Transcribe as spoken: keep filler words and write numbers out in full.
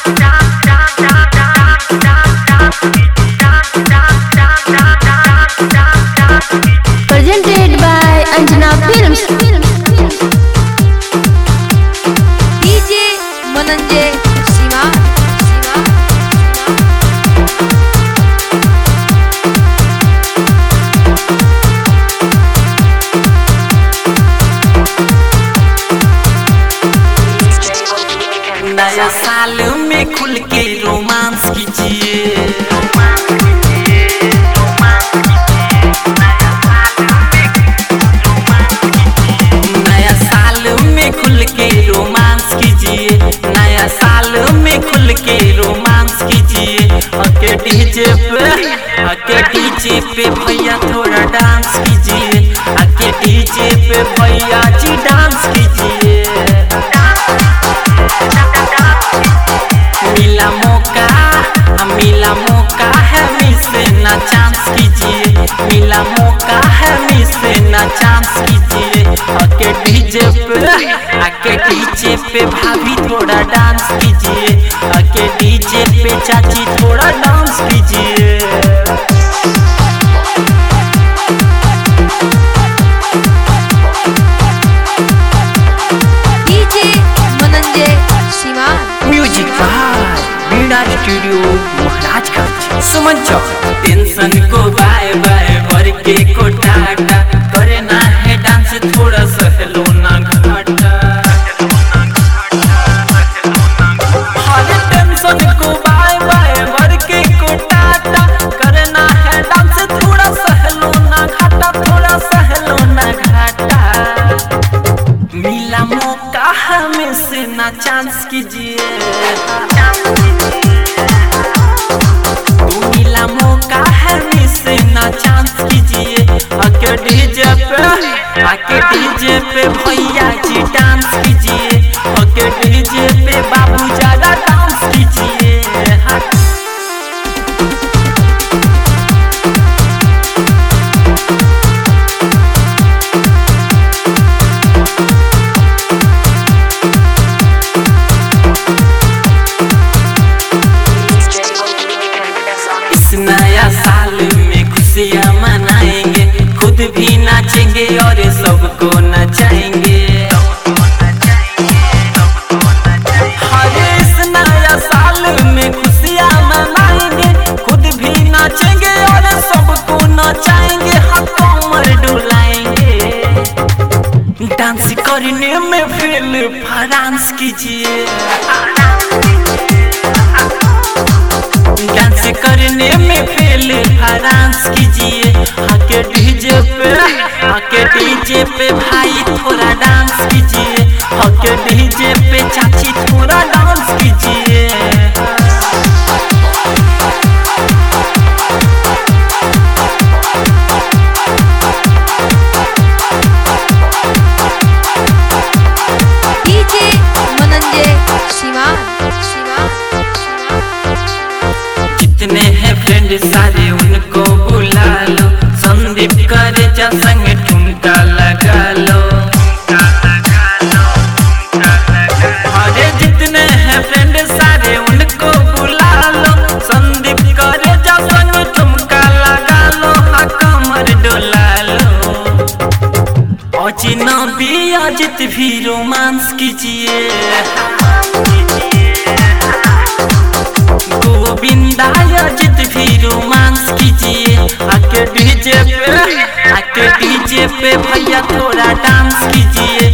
Presented by Anjana Films. D J Mananjay Shiva. नया साल में खुल के रोमांस कीजिए। नया साल में खुल के रोमांस कीजिए। नया साल में खुल के रोमांस कीजिए। आके डीजे पे आके डीजे पे भैया थोड़ा डांस कीजिए। आके डीजे पे भैया जी डांस कीजिए। मिला मौका मिला मौका है मिस ना चांस कीजिए। मिला मौका है मिस ना चांस कीजिए। आके डीजे पे आके डीजे पे भाभी थोड़ा डांस कीजिए। आके डीजे पे चाची थोड़ा डांस कीजिए। D J Mananjay Shiva. Music by Beeda studio Maharajganj. सुमन चौक टेंशन को बाय बाय भर के को टाटा करना है डांस थोड़ा सहलो ना घाटा। हर टेंशन को बाय बाय भर के को टाटा करना है डांस थोड़ा सहलो ना घाटा थोड़ा सहलो ना घाटा। मिला मौका हमें से ना चांस कीजिए। मिला मौका है मिस ना चांस कीजिए। आके डीजे पे आके डीजे पे भैया जी डांस कीजिए। आके डीजे पे बाबू ज्यादा डांस कीजिए। इस नया साल में खुशियाँ मनाएंगे। खुद भी नाचेंगे और सबको नचाएंगे। हर इस नया साल में खुशियाँ मनाएंगे। खुद भी नाचेंगे और सबको नचाएंगे। हाँ कमर डुलाएंगे। डांस करने में फेल फ्रांस कीजिए। डांस करने में फेल फ्रांस कीजिए। आके डीजे पे आके डीजे पे भाई थोड़ा डांस कीजिए। आके डीजे पे चाची थोड़ा डांस कीजिए। D J Mananjay Shiva. कितने हैं फ्रेंड सारे उनको बुला लो। संदीप करे जा संग ठुमका लगा लो। अरे जितने हैं फ्रेंड सारे उनको बुला लो। संदीप करे जा संग ठुमका लगा लो। हाँ कमर डोला लो। अजनबी अजित भी रोमांस कीजिए। गोविंदा अजित भी रोमांस कीजिए। आके डीजे पे आके डीजे पे भैया थोड़ा डांस कीजिए।